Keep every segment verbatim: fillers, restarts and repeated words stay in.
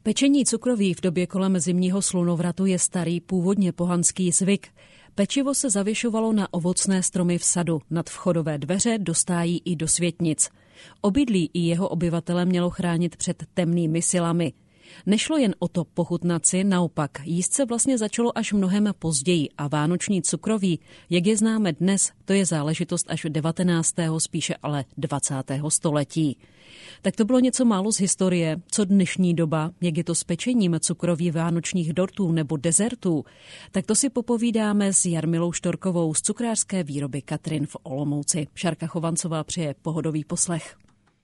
Pečení cukroví v době kolem zimního slunovratu je starý původně pohanský zvyk. Pečivo se zavěšovalo na ovocné stromy v sadu, nad vchodové dveře, do stájí i do světnic. Obydlí i jeho obyvatele mělo chránit před temnými silami. Nešlo jen o to pochutnat si, naopak, jíst se vlastně začalo až mnohem později a vánoční cukroví, jak je známe dnes, to je záležitost až devatenáctého spíše ale dvacátého století. Tak to bylo něco málo z historie, co dnešní doba, jak je to s pečením cukroví vánočních dortů nebo dezertů, tak to si popovídáme s Jarmilou Štorkovou z cukrářské výroby Katrin v Olomouci. Šárka Chovancová přeje pohodový poslech.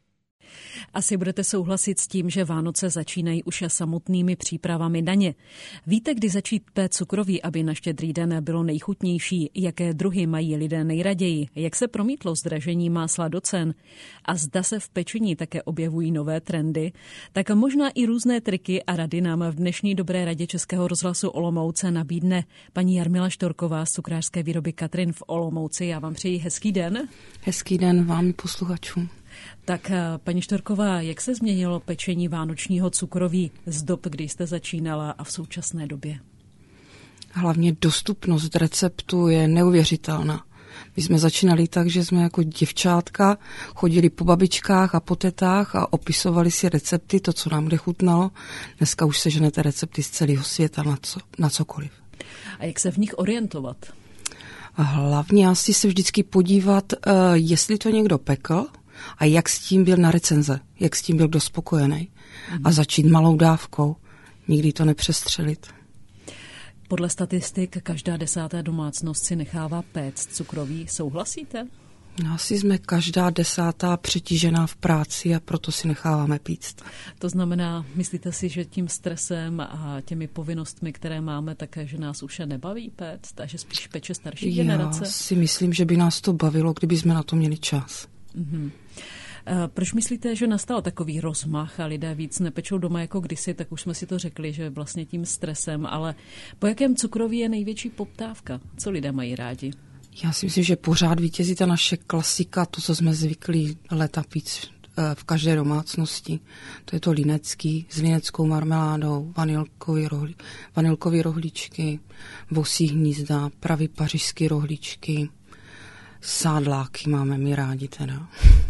Asi budete souhlasit s tím, že Vánoce začínají už samotnými přípravami na ně. Víte, kdy začít pét cukroví, aby na Štědrý den bylo nejchutnější, jaké druhy mají lidé nejraději, jak se promítlo zdražení másla do cen a zda se v pečení také objevují nové trendy, tak možná i různé triky a rady nám v dnešní Dobré radě Českého rozhlasu Olomouce nabídne paní Jarmila Štorková z cukrářské výroby Katrin v Olomouci. Já vám přeji hezký den. Hezký den vám i posluchačům. Tak paní Štorková, jak se změnilo pečení vánočního cukroví z dob, kdy jste začínala a v současné době? Hlavně dostupnost receptu je neuvěřitelná. My jsme začínali tak, že jsme jako děvčátka chodili po babičkách a po tetách a opisovali si recepty, to, co nám kde chutnalo. Dneska už seženete recepty z celého světa na, co, na cokoliv. A jak se v nich orientovat? A hlavně asi se vždycky podívat, jestli to někdo pekl, a jak s tím byl na recenze, jak s tím byl kdo spokojený. Mm. A začít malou dávkou, nikdy to nepřestřelit. Podle statistik každá desátá domácnost si nechává péct cukroví. Souhlasíte? No, asi jsme každá desátá přetížená v práci a proto si necháváme píct. To znamená, myslíte si, že tím stresem a těmi povinnostmi, které máme, také, že nás už nebaví péct a že spíš peče starší Já generace? Já si myslím, že by nás to bavilo, kdyby jsme na to měli čas. Mm-hmm. Proč myslíte, že nastal takový rozmach a lidé víc nepečou doma jako kdysi, tak už jsme si to řekli, že vlastně tím stresem, ale po jakém cukroví je největší poptávka? Co lidé mají rádi? Já si myslím, že pořád vítězí ta naše klasika, to, co jsme zvyklí léta pít v každé domácnosti. To je to linecký s lineckou marmeládou, vanilkový rohli, vanilkový rohlíčky, vosí hnízda, pravý pařížský rohlíčky, sádláky máme my rádi teda.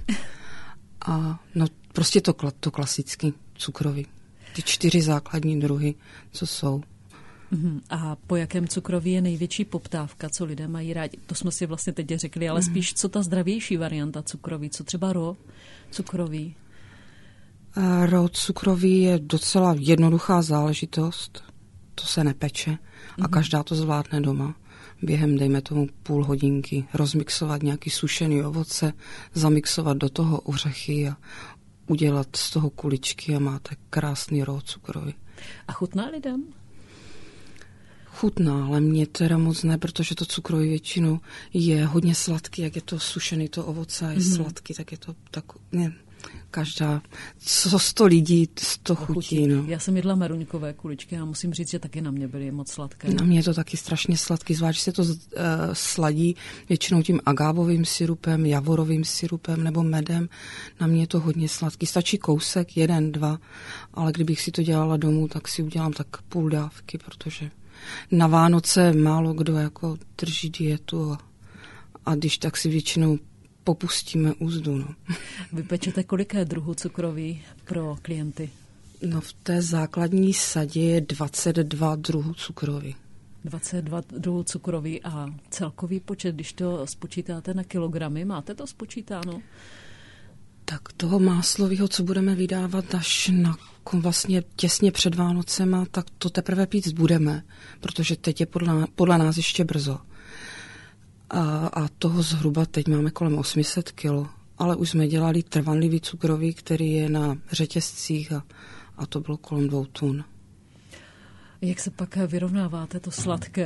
A no prostě to, to klasicky cukroví. Ty čtyři základní druhy, co jsou. A po jakém cukroví je největší poptávka, co lidé mají rádi? To jsme si vlastně teď řekli, ale spíš co ta zdravější varianta cukroví, co třeba ro cukroví? A ro cukroví je docela jednoduchá záležitost. To se nepeče a mm-hmm. každá to zvládne doma. Během, dejme tomu, půl hodinky rozmixovat nějaký sušený ovoce, zamixovat do toho ořechy a udělat z toho kuličky a máte krásný roh cukroví. A chutná lidem? Chutná, ale mě teda moc ne, protože to cukroví většinou je hodně sladký, jak je to sušený to ovoce a je mm. sladký, tak je to tak, ne, každá, co sto lidí, sto chutí. No. Já jsem jedla meruňkové kuličky a musím říct, že taky na mě byly moc sladké. Na mě je to taky strašně sladký, zvlášť se to uh, sladí většinou tím agávovým sirupem, javorovým sirupem nebo medem. Na mě je to hodně sladký. Stačí kousek, jeden, dva, ale kdybych si to dělala domů, tak si udělám tak půl dávky, protože na Vánoce málo kdo jako drží dietu a, a když tak si většinou popustíme úzdu. No. Vy pečete koliké druhů cukroví pro klienty? No v té základní sadě je dvacet dva druhů cukroví. dvacet dva druhů cukroví a celkový počet, když to spočítáte na kilogramy, máte to spočítáno? Tak toho máslového, co budeme vydávat až na vlastně těsně před Vánocema, tak to teprve pít budeme, protože teď je podle, podle nás ještě brzo. A, a toho zhruba teď máme kolem osm set kilo, ale už jsme dělali trvanlivý cukroví, který je na řetězcích a, a to bylo kolem dvou tun. Jak se pak vyrovnáváte to sladké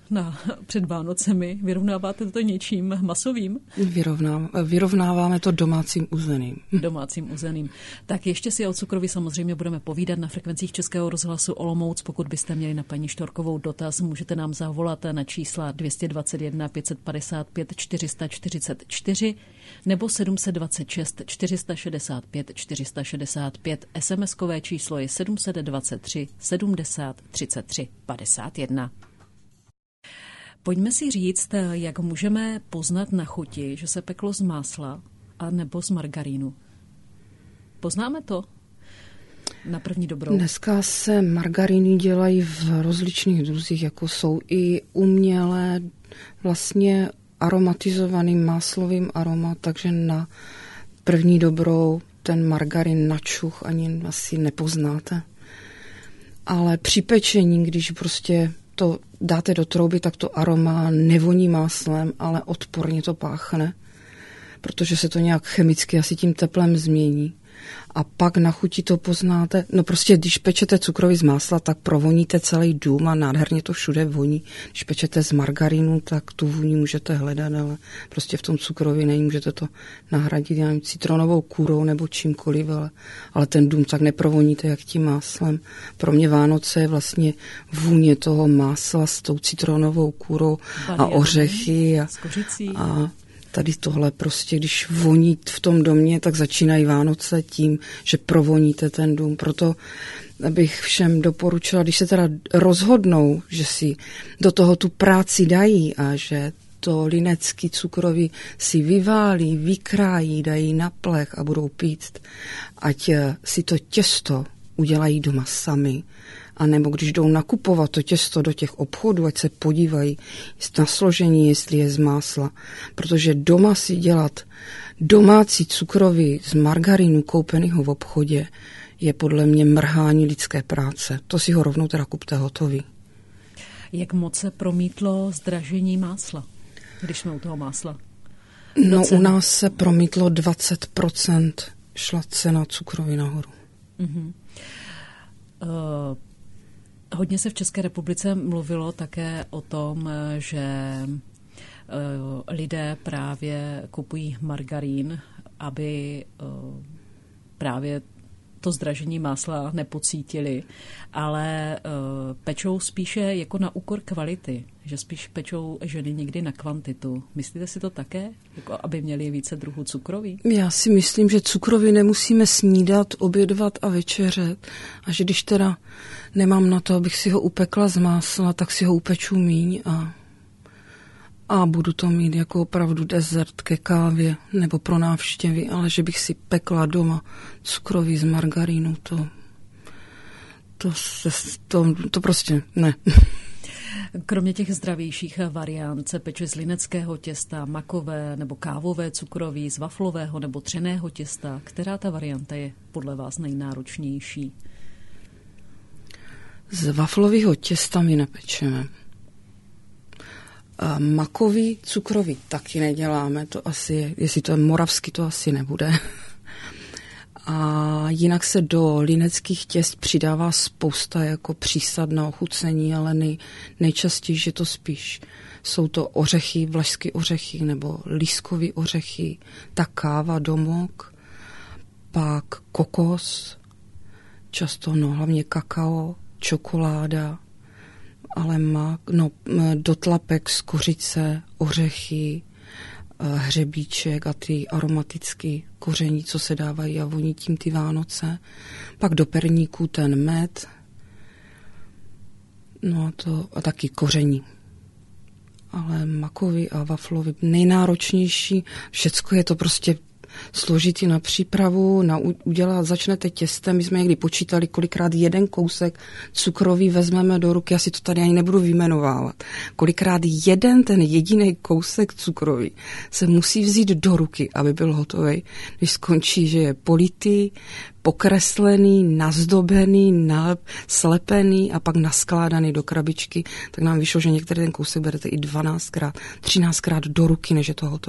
na, před Vánocemi. Vyrovnáváte to něčím masovým? Vyrovná, vyrovnáváme to domácím uzeným. Domácím uzeným. Tak ještě si o cukroví samozřejmě budeme povídat na frekvencích Českého rozhlasu Olomouc. Pokud byste měli na paní Štorkovou dotaz, můžete nám zavolat na čísla dvě stě dvacet jedna pět set padesát pět čtyři sta čtyřicet čtyři nebo sedm set dvacet šest čtyři sta šedesát pět čtyři sta šedesát pět. es em eskové číslo je sedm set dvacet tři sedmdesát třicet tři padesát jedna. Pojďme si říct, jak můžeme poznat na chuti, že se peklo z másla a nebo z margarínu. Poznáme to na první dobrou? Dneska se margaríny dělají v rozličných druzích, jako jsou i umělé, vlastně aromatizovaným máslovým aromat, takže na první dobrou ten margarín na čuch ani asi nepoznáte. Ale při pečení, když prostě to dáte do trouby, tak to aroma nevoní máslem, ale odporně to páchne, protože se to nějak chemicky asi tím teplem změní. A pak na chuti to poznáte, no prostě když pečete cukroví z másla, tak provoníte celý dům a nádherně to všude voní. Když pečete z margarínu, tak tu vůni můžete hledat, ale prostě v tom cukroví není, můžete to nahradit já nevím, citronovou kůrou nebo čímkoliv, ale, ale ten dům tak neprovoníte jak tím máslem. Pro mě Vánoce je vlastně vůně toho másla s tou citronovou kůrou a ořechy a, a tady tohle prostě, když voní v tom domě, tak začínají Vánoce tím, že provoníte ten dům. Proto bych všem doporučila, když se teda rozhodnou, že si do toho tu práci dají a že to linecký cukroví si vyválí, vykrájí, dají na plech a budou pít, ať si to těsto udělají doma sami. A nebo když jdou nakupovat to těsto do těch obchodů, ať se podívají na složení, jestli je z másla. Protože doma si dělat domácí cukroví z margarínu koupeného v obchodě je podle mě mrhání lidské práce. To si ho rovnou teda kupte hotový. Jak moc se promítlo zdražení másla, když jsme u toho másla? No u nás se promítlo dvacet procent, šla cena cukroví nahoru. Uh-huh. Uh... Hodně se v České republice mluvilo také o tom, že lidé právě kupují margarín, aby právě to zdražení másla nepocítili, ale pečou spíše jako na úkor kvality, že spíš pečou ženy někdy na kvantitu. Myslíte si to také, jako aby měli více druhů cukroví? Já si myslím, že cukroví nemusíme snídat, obědvat a večeřet. A že když teda nemám na to, abych si ho upekla z másla, tak si ho upeču míň a, a budu to mít jako opravdu dezert ke kávě nebo pro návštěvy, ale že bych si pekla doma cukroví z margarínu, to, to, to, to prostě ne. Kromě těch zdravějších variant se peče z lineckého těsta, makové nebo kávové cukroví, z waflového nebo třeného těsta. Která ta varianta je podle vás nejnáročnější? Z waflového těsta my nepečeme. A makový cukroví taky neděláme, to asi je, jestli to je moravský, to asi nebude. A jinak se do lineckých těst přidává spousta jako přísad na ochucení, ale nej, nejčastěji, že to spíš jsou to ořechy, vlašské ořechy nebo lískový ořechy, ta káva, domok, pak kokos, často no hlavně kakao, čokoláda, ale má no, dotlapek z kořice, ořechy, hřebíček a ty aromatické koření, co se dávají a voní tím ty Vánoce. Pak do perníku ten med, no a, to, a taky koření. Ale makový a waflový nejnáročnější, všecko je to prostě složitý na přípravu, na udělat, začnete těstem, my jsme někdy počítali, kolikrát jeden kousek cukroví vezmeme do ruky, já si to tady ani nebudu vyjmenovávat. Kolikrát jeden ten jediný kousek cukroví se musí vzít do ruky, aby byl hotový, když skončí, že je politý, pokreslený, nazdobený, nalep, slepený a pak naskládaný do krabičky, tak nám vyšlo, že některý ten kousek berete i dvanáctkrát, třináctkrát do ruky, než je to hotový.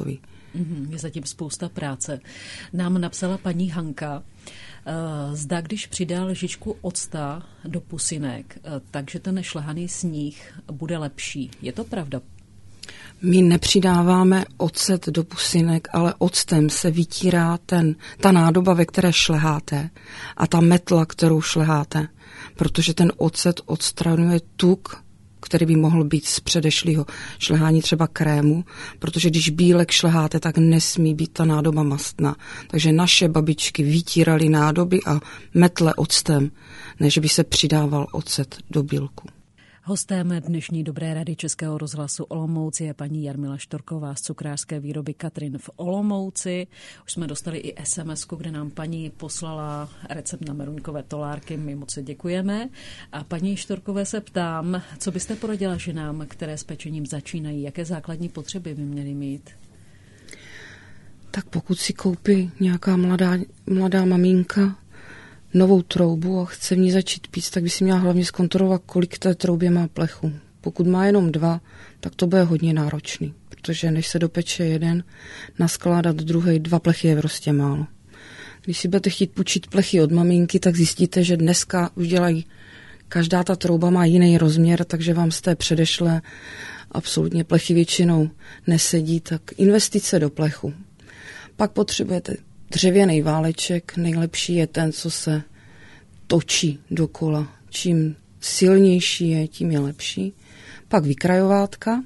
Mm-hmm, je zatím spousta práce. Nám napsala paní Hanka, zda když přidá lžičku octa do pusinek, takže ten šlehaný sníh bude lepší. Je to pravda? My nepřidáváme ocet do pusinek, ale octem se vytírá ten, ta nádoba, ve které šleháte a ta metla, kterou šleháte, protože ten ocet odstraňuje tuk, který by mohl být z předešlého šlehání třeba krému, protože když bílek šleháte, tak nesmí být ta nádoba mastná. Takže naše babičky vytíraly nádoby a metle octem, než by se přidával ocet do bílku. Hostem dnešní Dobré rady Českého rozhlasu Olomouc je paní Jarmila Štorková z cukrářské výroby Katrin v Olomouci. Už jsme dostali i es em esku, kde nám paní poslala recept na meruňkové tolárky. My moc děkujeme. A paní Štorkové se ptám, co byste poradila ženám, které s pečením začínají? Jaké základní potřeby by měly mít? Tak pokud si koupí nějaká mladá, mladá maminka novou troubu a chce v ní začít pít, tak by si měla hlavně zkontrolovat, kolik té troubě má plechu. Pokud má jenom dva, tak to bude hodně náročný, protože než se dopeče jeden, naskládat druhý, dva plechy je prostě málo. Když si budete chtít půjčit plechy od maminky, tak zjistíte, že dneska už dělají, každá ta trouba má jiný rozměr, takže vám z té předešlé absolutně plechy většinou nesedí, tak investice do plechu. Pak potřebujete dřevěný váleček, nejlepší je ten, co se točí dokola. Čím silnější je, tím je lepší. Pak vykrajovátka.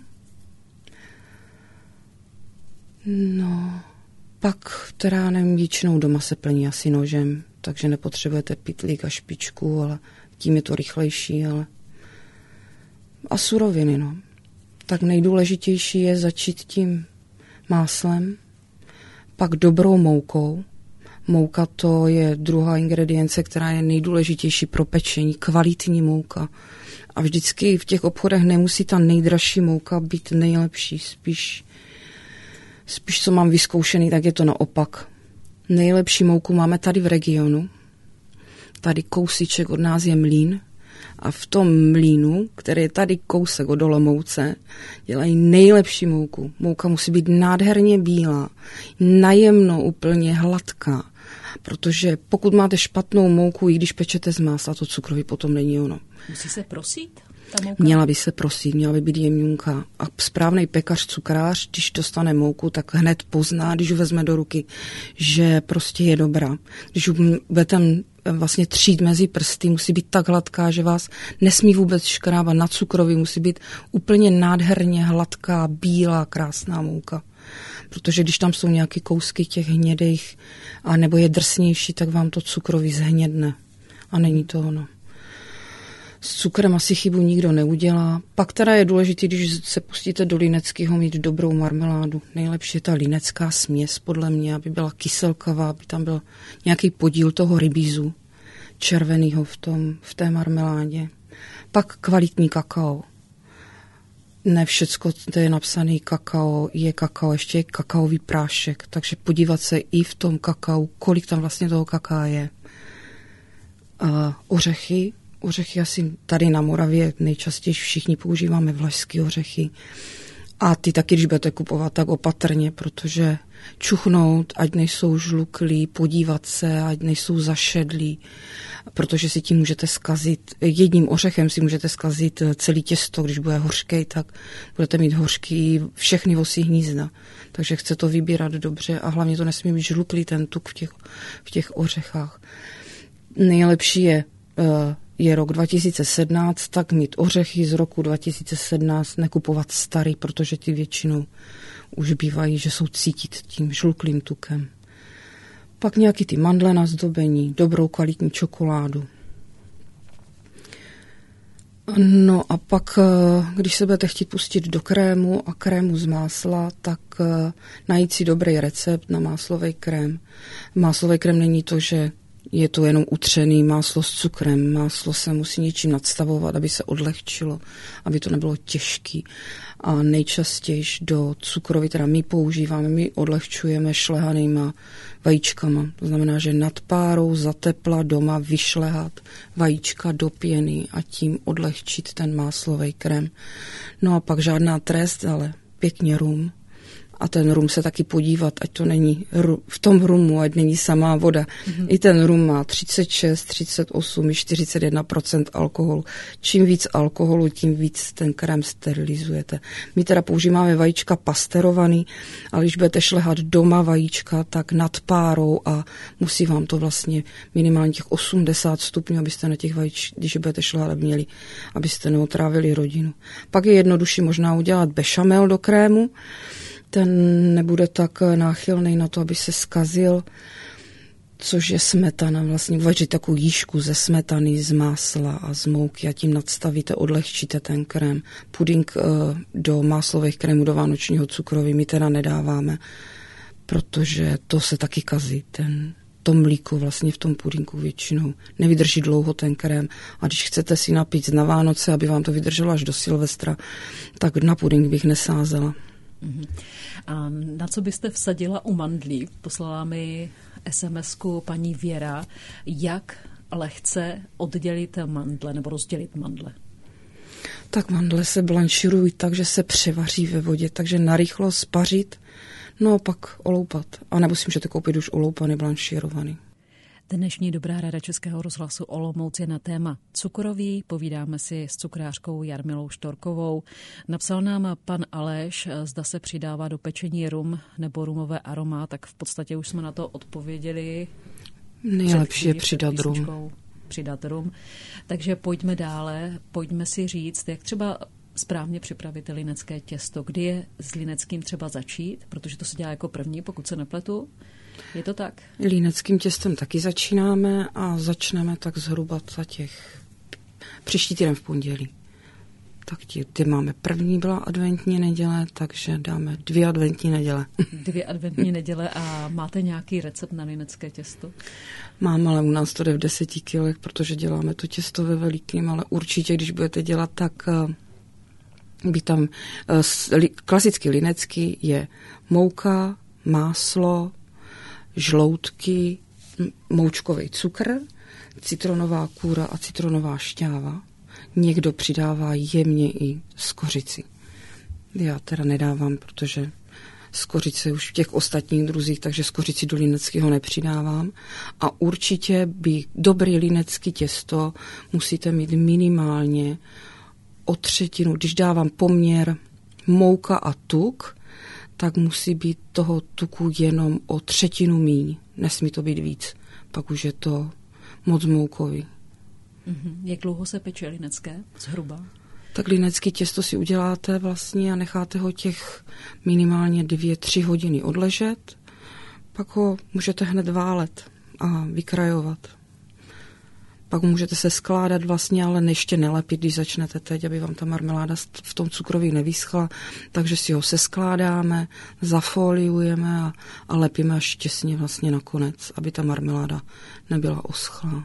No, pak, která nevím, většinou doma se plní asi nožem, takže nepotřebujete pytlík a špičku, ale tím je to rychlejší, ale a suroviny, no. Tak nejdůležitější je začít tím máslem, pak dobrou moukou. Mouka to je druhá ingredience, která je nejdůležitější pro pečení, kvalitní mouka. A vždycky v těch obchodech nemusí ta nejdražší mouka být nejlepší. Spíš, spíš co mám vyzkoušený, tak je to naopak. Nejlepší mouku máme tady v regionu. Tady kousíček od nás je mlýn. A v tom mlýnu, který je tady kousek od Olomouce, dělají nejlepší mouku. Mouka musí být nádherně bílá, najemno, úplně hladká. Protože pokud máte špatnou mouku, i když pečete z másla, to cukroví potom není ono. Musí se prosít ta mouka? Měla by se prosít, měla by být jemňunká. A správný pekař, cukrář, když dostane mouku, tak hned pozná, když ji vezme do ruky, že prostě je dobrá. Když ji budete vlastně třít mezi prsty, musí být tak hladká, že vás nesmí vůbec škrábat. Na cukroví musí být úplně nádherně hladká, bílá, krásná mouka. Protože když tam jsou nějaké kousky těch hnědých a nebo je drsnější, tak vám to cukroví zhnědne. A není to ono. S cukrem asi chybu nikdo neudělá. Pak teda je důležité, když se pustíte do lineckého, mít dobrou marmeládu. Nejlepší je ta linecká směs, podle mě, aby byla kyselkavá, aby tam byl nějaký podíl toho rybízu červeného v, tom, v té marmeládě. Pak kvalitní kakao. Ne všecko, to je napsaný kakao, je kakao, ještě je kakaový prášek, takže podívat se i v tom kakao, kolik tam vlastně toho kakaa je. A ořechy, Ořechy asi tady na Moravě nejčastěji všichni používáme vlašské ořechy. A ty taky, když budete kupovat, tak opatrně, protože čuchnout, ať nejsou žluklí, podívat se, ať nejsou zašedlí, protože si tím můžete zkazit, jedním ořechem si můžete zkazit celý těsto, když bude hořký, tak budete mít hořký všechny vosí hnízda. Takže chce to vybírat dobře a hlavně to nesmí být žluklý ten tuk v těch, v těch ořechách. Nejlepší je je rok dva tisíce sedmnáct, tak mít ořechy z roku dva tisíce sedmnáct, nekupovat starý, protože ty většinou už bývají, že jsou cítit tím žluklým tukem. Pak nějaký ty mandle na zdobení, dobrou kvalitní čokoládu. No a pak, když se budete chtít pustit do krému a krému z másla, tak najít si dobrý recept na máslový krém. Máslový krém není to, že je to jenom utřený máslo s cukrem. Máslo se musí něčím nadstavovat, aby se odlehčilo, aby to nebylo těžký. A nejčastěji do cukroví, teda my používáme, my odlehčujeme šlehanýma vajíčkama. To znamená, že nad párou za tepla doma vyšlehat vajíčka do pěny a tím odlehčit ten máslový krém. No a pak žádná trest, ale pěkně rum a ten rum se taky podívat, ať to není v tom rumu, ať není samá voda. Mm-hmm. I ten rum má třicet šest, třicet osm, i čtyřicet jedna procent alkoholu. Čím víc alkoholu, tím víc ten krém sterilizujete. My teda používáme vajíčka pasterovaný, ale když budete šlehat doma vajíčka, tak nad párou a musí vám to vlastně minimálně těch osmdesát stupňů, abyste na těch vajíčkách, když budete šlehat, měli, abyste neotrávili rodinu. Pak je jednodušší možná udělat bešamel do krému, ten nebude tak náchylný na to, aby se zkazil, což je smetana. Vlastně uvařit takovou jížku ze smetany, z másla a z mouky a tím nadstavíte, odlehčíte ten krém. Puding do máslových krémů, do vánočního cukroví my teda nedáváme, protože to se taky kazí. Ten, to mlíko vlastně v tom pudinku většinou nevydrží dlouho ten krém. A když chcete si napít na Vánoce, aby vám to vydrželo až do Silvestra, tak na puding bych nesázela. A na co byste vsadila u mandlí? Poslala mi es em esku paní Věra, jak lehce oddělit mandle nebo rozdělit mandle. Tak mandle se blanširují tak, že se převaří ve vodě, takže narychlo spařit, no a pak oloupat. A nebo si můžete koupit už oloupaný, blanšírovaný. Dnešní Dobrá rada Českého rozhlasu Olomouc je na téma cukroví. Povídáme si s cukrářkou Jarmilou Štorkovou. Napsal nám pan Aleš, zda se přidává do pečení rum nebo rumové aroma, tak v podstatě už jsme na to odpověděli. Nejlepší je přidat rum. Přidat rum. Takže pojďme dále, pojďme si říct, jak třeba správně připravit linecké těsto. Kdy je s lineckým třeba začít, protože to se dělá jako první, pokud se nepletu. Je to tak? Líneckým těstem taky začínáme a začneme tak zhruba za těch příští týden v pondělí. Tak ty, ty máme první byla adventní neděle, takže dáme dvě adventní neděle. Dvě adventní neděle a máte nějaký recept na linecké těsto? Mám, ale u nás to jde v deseti kilech, protože děláme to těsto ve velikým, ale určitě, když budete dělat, tak by tam klasicky linecký je mouka, máslo, žloutky, moučkový cukr, citronová kůra a citronová šťáva. Někdo přidává jemně i skořici. Já teda nedávám, protože skořice už v těch ostatních druzích, takže skořici do lineckého nepřidávám. A určitě by dobrý linecký těsto musíte mít minimálně o třetinu. Když dávám poměr mouka a tuk, tak musí být toho tuku jenom o třetinu míň. Nesmí to být víc. Pak už je to moc moukový. Mm-hmm. Jak dlouho se peče linecké? Zhruba? Tak linecké těsto si uděláte vlastně a necháte ho těch minimálně dvě, tři hodiny odležet. Pak ho můžete hned válet a vykrajovat. Pak můžete se skládat vlastně, ale ještě nelepit, když začnete teď, aby vám ta marmeláda v tom cukroví nevyschla. Takže si ho seskládáme, zafoliujeme a, a lepíme až těsně vlastně nakonec, aby ta marmeláda nebyla oschlá.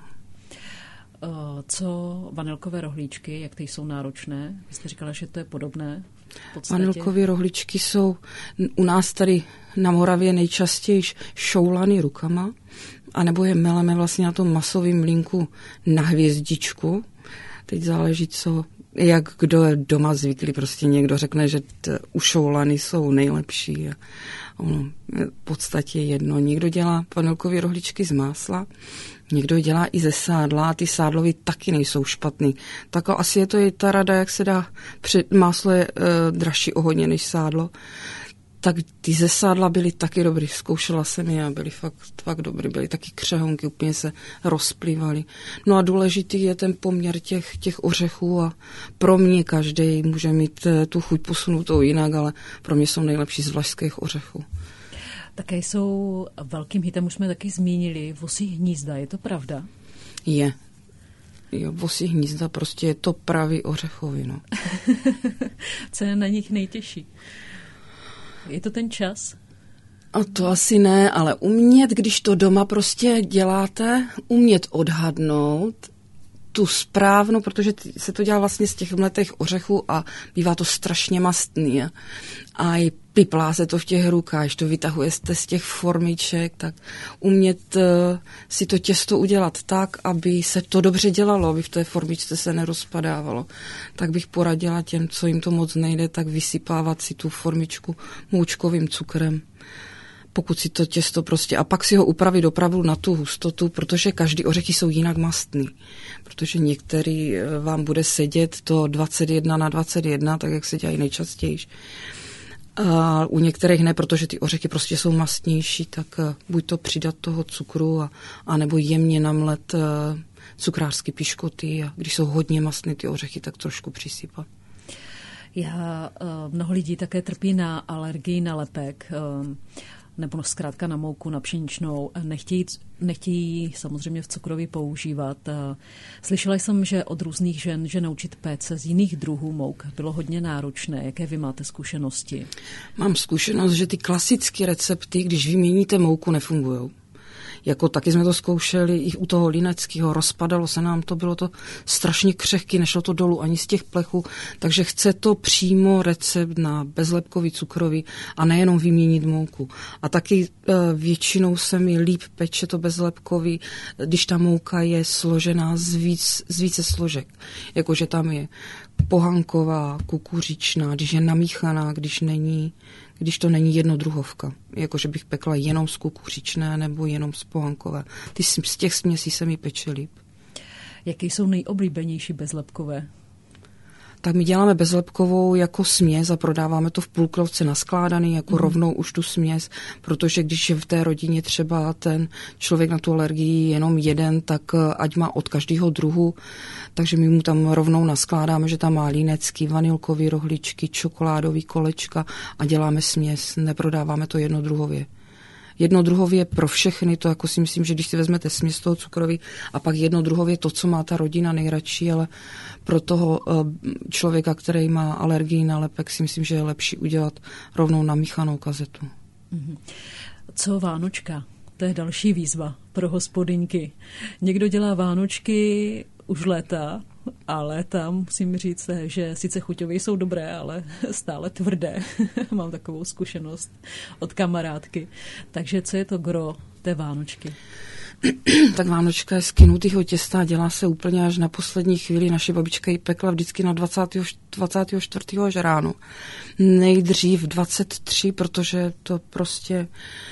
Co vanilkové rohlíčky, jak ty jsou náročné? Vy jste říkala, že to je podobné. Vanilkové rohlíčky jsou u nás tady na Moravě nejčastěji šoulany rukama, anebo je meleme vlastně na tom masovém mlýnku na hvězdičku. Teď záleží, co, jak kdo je doma zvyklý. Prostě někdo řekne, že t, ušoulany jsou nejlepší. A ono je v podstatě jedno. Někdo dělá vanilkové rohlíčky z másla, někdo dělá i ze sádla a ty sádlový taky nejsou špatný. Tak asi je to i ta rada, jak se dá, před, máslo je e, dražší o hodně než sádlo. Tak ty ze sádla byly taky dobrý. Zkoušela jsem je a byly fakt, fakt dobrý. Byly taky křehonky, úplně se rozplývaly. No a důležitý je ten poměr těch, těch ořechů a pro mě každý může mít tu chuť posunutou jinak, ale pro mě jsou nejlepší z vlašských ořechů. Také jsou velkým hitem, už jsme taky zmínili, vosí hnízda, je to pravda? Je. Jo, vosí hnízda, prostě je to pravý ořechový, no. Co je na nich nejtěžší? Je to ten čas? A to asi ne, ale umět, když to doma prostě děláte, umět odhadnout tu správnou, protože se to dělá vlastně z těch mletých ořechů a bývá to strašně mastný. A i piplá se to v těch rukách, když to vytahujete z těch formiček, tak umět uh, si to těsto udělat tak, aby se to dobře dělalo, aby v té formičce se nerozpadávalo. Tak bych poradila těm, co jim to moc nejde, tak vysypávat si tu formičku moučkovým cukrem. Pokud si to těsto prostě, a pak si ho upravit opravdu na tu hustotu, protože každý ořechy jsou jinak mastný. Protože některý vám bude sedět to dvacet jedna na dvacet jedna, tak jak se dělají nejčastěji. A u některých ne, protože ty ořechy prostě jsou mastnější, tak buď to přidat toho cukru, a, a nebo jemně namlet uh, cukrářské piškoty, a když jsou hodně mastné ty ořechy, tak trošku přisypat. Já, uh, mnoho lidí také trpí na alergii na lepek, uh, nebo zkrátka na mouku, na pšeničnou, nechtějí, nechtějí samozřejmě v cukroví používat. Slyšela jsem, že od různých žen, že naučit péct se z jiných druhů mouk bylo hodně náročné. Jaké vy máte zkušenosti? Mám zkušenost, že ty klasické recepty, když vyměníte mouku, nefungují. Jako taky jsme to zkoušeli i u toho lineckého, rozpadalo se nám to, bylo to strašně křehký, nešlo to dolů ani z těch plechů, takže chce to přímo recept na bezlepkový cukrový a nejenom vyměnit mouku. A taky e, většinou se mi líp peče to bezlepkový, když ta mouka je složená z, víc, z více složek. Jakože tam je pohanková, kukuřičná, když je namíchaná, když není, když to není jednodruhovka. Jakože bych pekla jenom z kukuřičné nebo jenom z pohankové. Ty z těch směsí se mi peče líp. Jaké jsou nejoblíbenější bezlepkové? Tak my děláme bezlepkovou jako směs a prodáváme to v půlkrovce naskládaný, jako mm. rovnou už tu směs, protože když je v té rodině třeba ten člověk na tu alergii jenom jeden, tak ať má od každého druhu, takže my mu tam rovnou naskládáme, že tam má línecký, vanilkový rohličky, čokoládový kolečka a děláme směs, neprodáváme to jednodruhově. Jednodruhově pro všechny, to jako si myslím, že když si vezmete směs toho cukroví a pak jednodruhově to, co má ta rodina nejradši, ale pro toho člověka, který má alergii na lepek, si myslím, že je lepší udělat rovnou namíchanou kazetu. Co Vánočka? To je další výzva pro hospodyňky. Někdo dělá Vánočky už léta, ale tam musím říct, že sice chuťové jsou dobré, ale stále tvrdé. Mám takovou zkušenost od kamarádky. Takže co je to gro té Vánočky? Tak Vánočka je z kynutýho těsta, dělá se úplně až na poslední chvíli. Naše babička ji pekla vždycky na dvacátého čtvrtého až ráno. Nejdřív dvacet tři, protože to prostě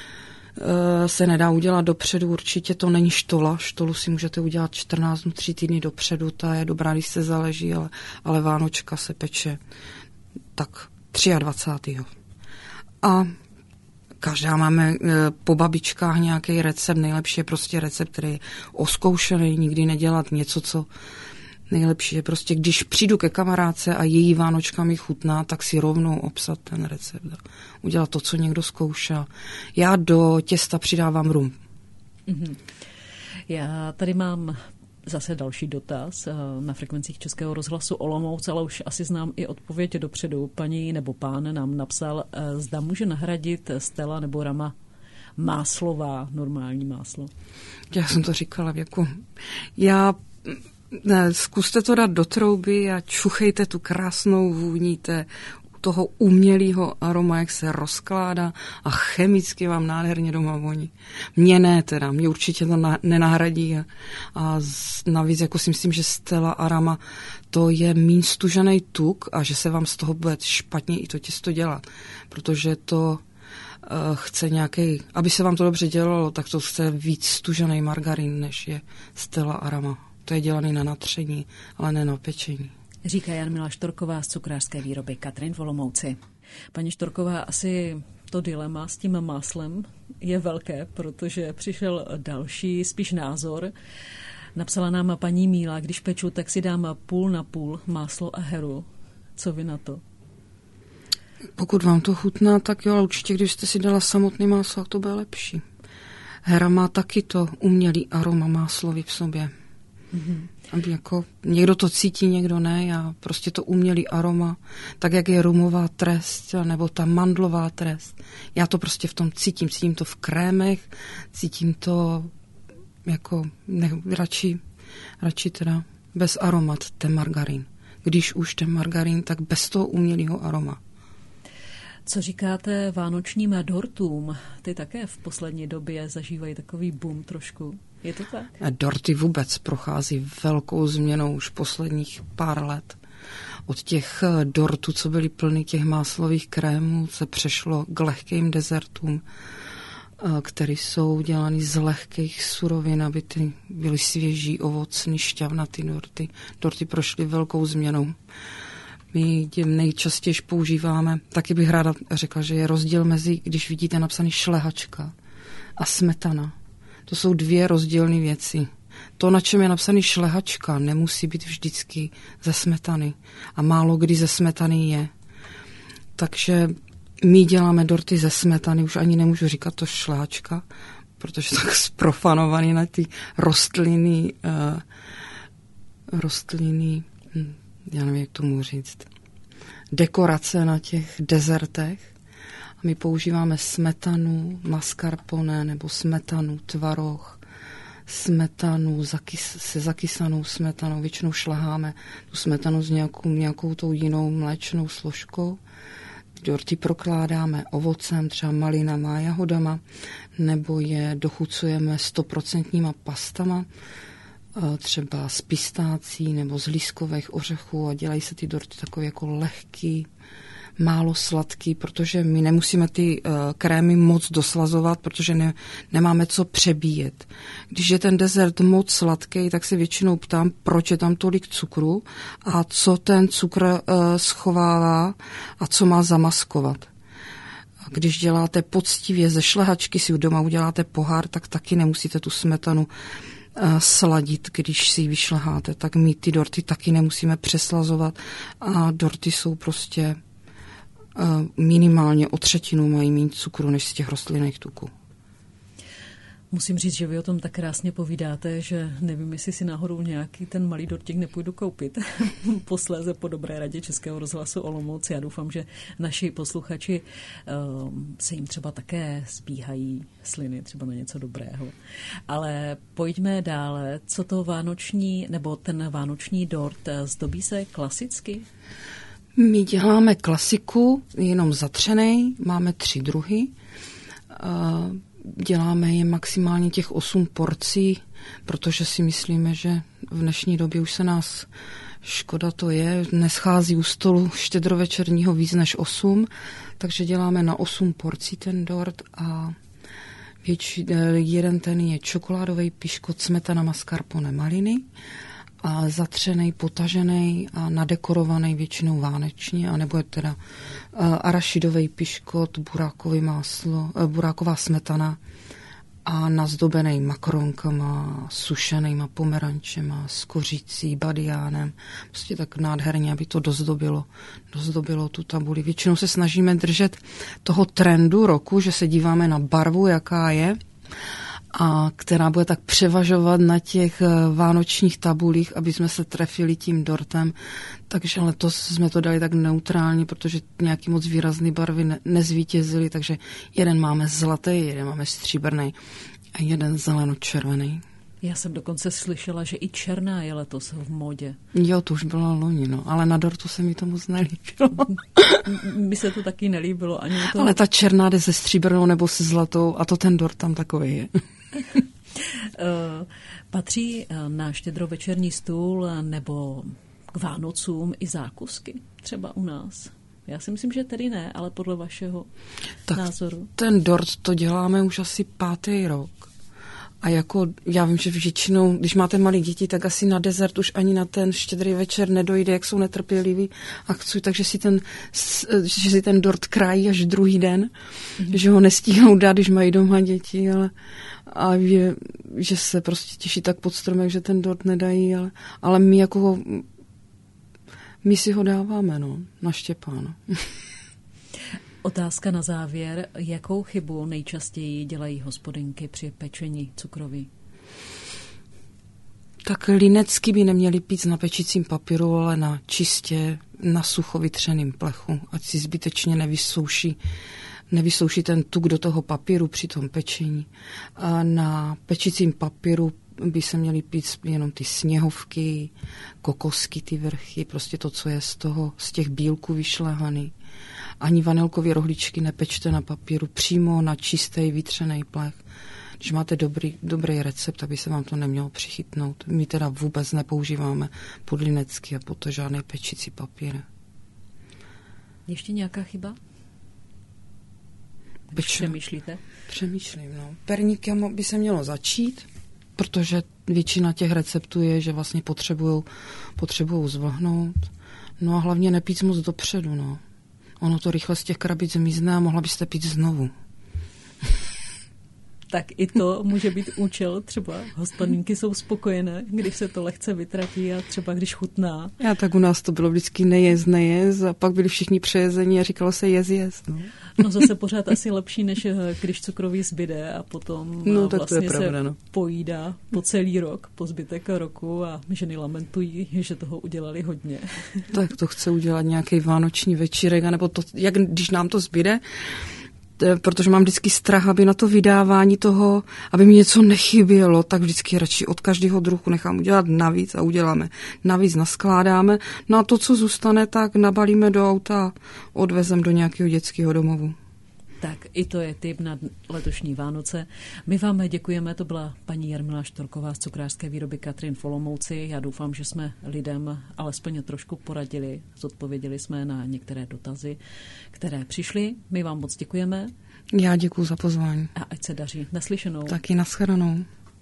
se nedá udělat dopředu, určitě to není štola. Štolu si můžete udělat čtrnáct dnů, tři týdny dopředu, ta je dobrá, když se zaleží, ale, ale Vánočka se peče tak dvacátého třetího A každá máme po babičkách nějaký recept, nejlepší je prostě recept, který je oskoušený, nikdy nedělat něco, co nejlepší je prostě, když přijdu ke kamarádce a její Vánočka mi chutná, tak si rovnou obsat ten recept. Udělat to, co někdo zkoušel. Já do těsta přidávám rum. Mm-hmm. Já tady mám zase další dotaz na frekvencích Českého rozhlasu Olomouc, ale už asi znám i odpověď dopředu. Paní nebo pán nám napsal, zda může nahradit Stella nebo Rama máslová, normální máslo. Já jsem to říkala, jako já Ne, zkuste to dát do trouby a čuchejte tu krásnou vůni té, toho umělého aroma, jak se rozkládá a chemicky vám nádherně doma voní. Mně ne teda, mě určitě to na, nenahradí a, a z, navíc jako si myslím, že Stella a Rama to je míň stužený tuk a že se vám z toho bude špatně i to těsto dělat, protože to uh, chce nějaký, aby se vám to dobře dělalo, tak to chce víc stužený margarín, než je Stella a Rama. To je dělaný na natření, ale ne na pečení. Říká Jarmila Štorková z cukrářské výroby Katrin v Olomouci. Paní Štorková, asi to dilema s tím máslem je velké, protože přišel další spíš názor. Napsala nám paní Míla, když peču, tak si dám půl na půl máslo a heru. Co vy na to? Pokud vám to chutná, tak jo, ale určitě, když jste si dala samotný máslo, tak to bude lepší. Hera má taky to umělý aroma máslový v sobě. Mm-hmm. Aby jako někdo to cítí, někdo ne, já prostě to umělý aroma, tak jak je rumová trest, nebo ta mandlová trest. Já to prostě v tom cítím, cítím to v krémech, cítím to jako, ne, radši, radši teda bez aromat ten margarín. Když už ten margarín, tak bez toho umělého aroma. Co říkáte vánočním dortům? Ty také v poslední době zažívají takový boom trošku. Je to tak? Dorty vůbec prochází velkou změnou už posledních pár let. Od těch dortů, co byly plný těch máslových krémů, se přešlo k lehkým dezertům, které jsou dělaný z lehkých surovin, aby ty byly svěží, ovocný, šťavnatý dorty. Dorty prošly velkou změnou. My těm nejčastěji používáme, taky bych ráda řekla, že je rozdíl mezi, když vidíte napsaný šlehačka a smetana. To jsou dvě rozdílné věci. To, na čem je napsaný šlehačka, nemusí být vždycky ze smetany. A málo kdy ze smetany je. Takže my děláme dorty ze smetany, už ani nemůžu říkat to šlehačka, protože tak zprofanovaný na ty rostliny, uh, rostliny, hm, já nevím, jak tomu říct, dekorace na těch dezertech. A my používáme smetanu, mascarpone nebo smetanu, tvaroh, smetanu zakys, se zakysanou smetanou. Většinou šlaháme tu smetanu s nějakou, nějakou tou jinou mléčnou složkou. Dorty prokládáme ovocem, třeba malinama a jahodama, nebo je dochucujeme stoprocentníma pastama, třeba z pistácí nebo z lískových ořechů a dělají se ty dorty takové jako lehký, málo sladký, protože my nemusíme ty uh, krémy moc doslazovat, protože ne, nemáme co přebíjet. Když je ten dezert moc sladký, tak se většinou ptám, proč je tam tolik cukru a co ten cukr uh, schovává a co má zamaskovat. Když děláte poctivě ze šlehačky, si doma uděláte pohár, tak taky nemusíte tu smetanu uh, sladit, když si ji vyšleháte. Tak my ty dorty taky nemusíme přeslazovat a dorty jsou prostě minimálně o třetinu mají méně cukru než z těch rostlinných tuků. Musím říct, že vy o tom tak krásně povídáte, že nevím, jestli si náhodou nějaký ten malý dortík nepůjdu koupit. Posléze po dobré radě Českého rozhlasu Olomouc. Já doufám, že naši posluchači uh, se jim třeba také zbíhají sliny, třeba na něco dobrého. Ale pojďme dále. Co to vánoční, nebo ten vánoční dort, zdobí se klasicky? My děláme klasiku, jenom zatřenej, máme tři druhy. Děláme je maximálně těch osm porcí, protože si myslíme, že v dnešní době už se nás, škoda to je, neschází u stolu štědrovečerního víc než osm, takže děláme na osm porcí ten dort a větši, jeden ten je čokoládový piškot, smetana, mascarpone, maliny, a zatřenej, potaženej a nadekorovaný většinou vánečně, anebo je teda uh, arašidový piškot, burákový máslo, uh, buráková smetana a nazdobený makaronkama, sušenýma pomerančema, s kořicí, badiánem. Prostě tak nádherně, aby to dozdobilo, dozdobilo tu tabuli. Většinou se snažíme držet toho trendu roku, že se díváme na barvu, jaká je, a která bude tak převažovat na těch vánočních tabulích, aby jsme se trefili tím dortem. Takže letos jsme to dali tak neutrálně, protože nějaký moc výrazný barvy ne- nezvítězily, takže jeden máme zlatý, jeden máme stříbrný a jeden zeleno-červený. Já jsem dokonce slyšela, že i černá je letos v módě. Jo, to už byla loni, no, ale na dortu se mi to moc nelíbilo. Mi se to taky nelíbilo. Ani to... Ale ta černá jde se stříbrnou nebo se zlatou a to ten dort tam takový je. Patří na štědrovečerní stůl nebo k Vánocům i zákusky třeba u nás? Já si myslím, že tedy ne, ale podle vašeho tak názoru. Ten dort to děláme už asi pátý rok. A jako já vím, že většinou, když máte malé děti, tak asi na dezert už ani na ten štědrý večer nedojde, jak jsou netrpěliví a chci, takže si ten, že si ten dort krájí až druhý den, mm-hmm. že ho nestíhnou dát, když mají doma děti, ale a je, že se prostě těší tak pod stromek, že ten dort nedají, ale, ale my jako ho, my si ho dáváme, no, na Štěpána. Otázka na závěr. Jakou chybu nejčastěji dělají hospodynky při pečení cukroví? Tak linecky by neměli pít na pečícím papíru, ale na čistě, na sucho vytřeným plechu, ať si zbytečně nevysouší, nevysouší ten tuk do toho papíru při tom pečení. A na pečícím papíru by se měly pít jenom ty sněhovky, kokosky, ty vrchy, prostě to, co je z toho, z těch bílků vyšlehaný. Ani vanilkové rohlíčky nepečte na papíru, přímo na čistý vytřený plech. Když máte dobrý, dobrý recept, aby se vám to nemělo přichytnout. My teda vůbec nepoužíváme podlinecký a potom žádný pečící papír. Ještě nějaká chyba? Když Peč... přemýšlíte? Přemýšlím, no. Perníkem by se mělo začít, protože většina těch receptů je, že vlastně potřebujou, potřebujou zvlhnout. No a hlavně nepít moc dopředu, no. Ono to rychle z těch krabic zmizne a mohla byste pít znovu. Tak i to může být účel, třeba hospodyňky jsou spokojené, když se to lehce vytratí a třeba když chutná. Já tak u nás to bylo vždycky nejez, nejez a pak byli všichni přejezení a říkalo se jez, jez. No, no zase pořád asi lepší, než když cukroví zbyde a potom no, vlastně to je pravda, se no. pojídá po celý rok, po zbytek roku a ženy lamentují, že toho udělali hodně. Tak to chce udělat nějaký vánoční večírek, anebo to, jak když nám to zbyde, protože mám vždycky strach, aby na to vydávání toho, aby mi něco nechybělo, tak vždycky radši od každého druhu nechám udělat navíc a uděláme. Navíc naskládáme, no a to, co zůstane, tak nabalíme do auta a odvezem do nějakého dětského domovu. Tak i to je tip na letošní Vánoce. My vám děkujeme, to byla paní Jarmila Štorková z cukrářské výroby Katrin v Olomouci. Já doufám, že jsme lidem alespoň trošku poradili, zodpověděli jsme na některé dotazy, které přišly. My vám moc děkujeme. Já děkuju za pozvání. A ať se daří. Naslyšenou. Taky nashledanou.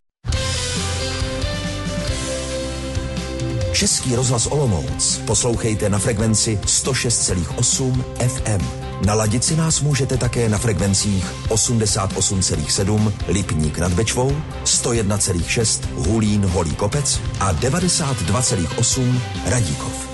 Český rozhlas Olomouc poslouchejte na frekvenci sto šest celá osm F M. Naladit si nás můžete také na frekvencích osmdesát osm celá sedm Lipník nad Bečvou, sto jedna celá šest Hulín Holý Kopec a devadesát dva celá osm Radíkov.